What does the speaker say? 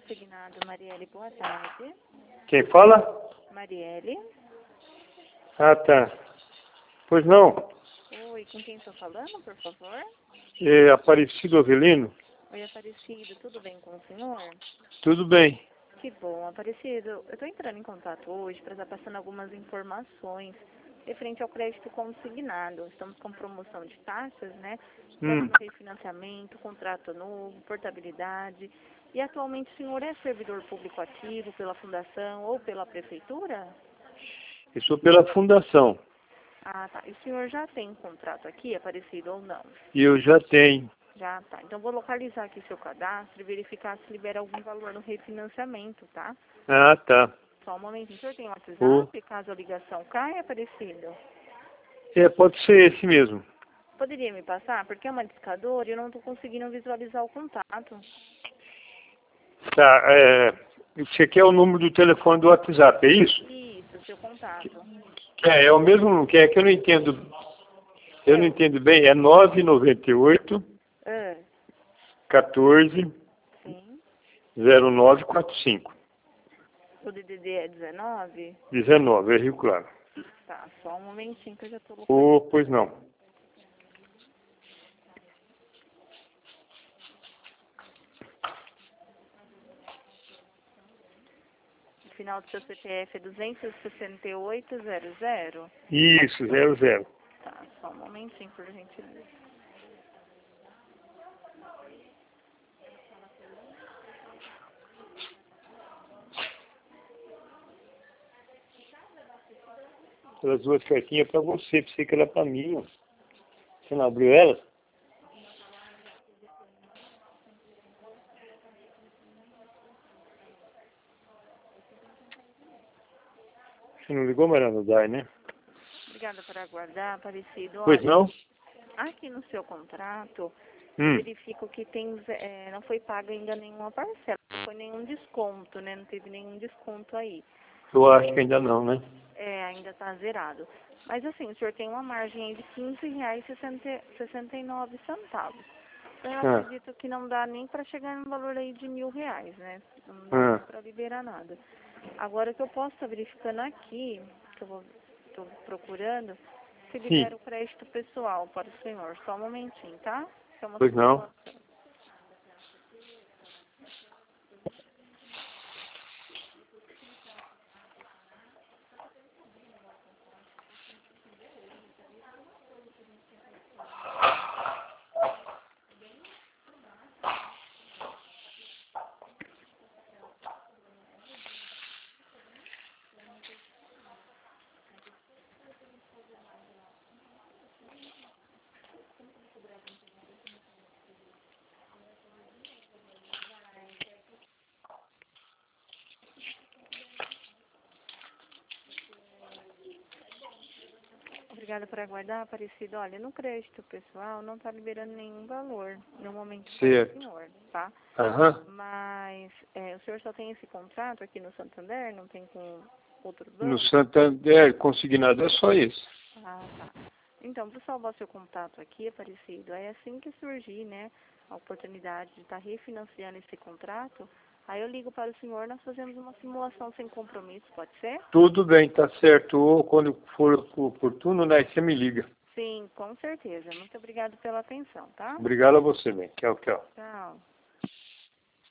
Consignado Marielle, boa tarde. Quem fala? Marielle. Ah, tá. Pois não. Oi, com quem estou falando, por favor? É Aparecido Avelino? Oi, Aparecido, tudo bem com o senhor? Tudo bem. Que bom, Aparecido. Eu estou entrando em contato hoje para estar passando algumas informações referente ao crédito consignado. Estamos com promoção de taxas, né? Crédito no refinanciamento, contrato novo, portabilidade. E atualmente o senhor é servidor público ativo pela fundação ou pela prefeitura? Eu sou pela fundação. Ah, tá. E o senhor já tem um contrato aqui, Aparecido, ou não? E eu já tenho. Já, tá. Então vou localizar aqui seu cadastro e verificar se libera algum valor no refinanciamento, tá? Ah, tá. Só um momentinho. O senhor tem WhatsApp, caso a ligação caia, Aparecido? Pode ser esse mesmo. Poderia me passar? Porque é uma discadora e eu não estou conseguindo visualizar o contato. Tá, você quer o número do telefone do WhatsApp, é isso? Isso, seu contato. É o mesmo que é que eu não entendo. Eu não entendo bem. É 998 14 Sim. 0945. O DDD é 19? 19, é Rio Claro. Tá, só um momentinho que eu já estou localizando. Pois não. O final do seu CPF é 26800? Isso, 00. Tá, só um momentinho, por gentileza. Aquelas duas cartinhas pra você, pensei que era pra mim. Ó. Você não abriu elas? Você não ligou, Mariana Dai, né? Obrigada por aguardar, Aparecido. Pois Olha, não? aqui no seu contrato, eu verifico que não foi pago ainda nenhuma parcela, não foi nenhum desconto, né? Não teve nenhum desconto aí. Eu acho que ainda não, né? Ainda está zerado. Mas assim, o senhor tem uma margem aí de R$15,69. Então eu acredito que não dá nem para chegar no valor aí de R$1.000, né? Não dá para liberar nada. Agora o que eu posso estar verificando aqui, que eu estou procurando, se libera o crédito pessoal para o senhor. Só um momentinho, tá? Que é uma Pois não. simulação. Obrigada por aguardar, Aparecido. Olha, no crédito pessoal não está liberando nenhum valor no momento para o senhor, tá? Mas o senhor só tem esse contrato aqui no Santander? Não tem com outro banco? No Santander, consignado é só esse. Ah, tá. Então, para salvar seu contato aqui, Aparecido, é assim que surgir, né, a oportunidade de estar refinanciando esse contrato, aí eu ligo para o senhor, nós fazemos uma simulação sem compromisso, pode ser? Tudo bem, tá certo. Ou quando for oportuno, né, você me liga. Sim, com certeza. Muito obrigado pela atenção, tá? Obrigado a você, bem. Tchau, tchau. Tá.